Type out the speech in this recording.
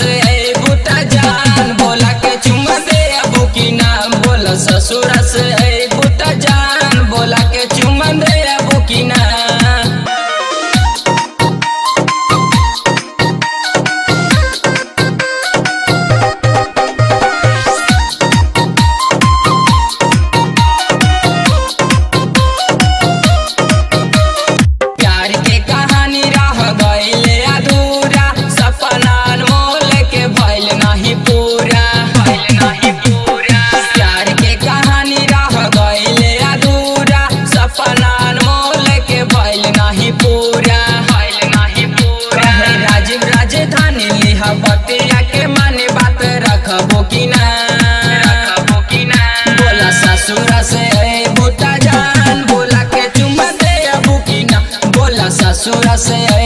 से ए बुता जान बोला के चुमा दे अबू की ना बोला ससुरा से ए बुता जान बोला के चुमा दे अबू की ना। बतिया के माने बात रखबो की ना बोला ससुरा से ए बुता जान बोला के चुमा दे अबू की ना बोला ससुरा से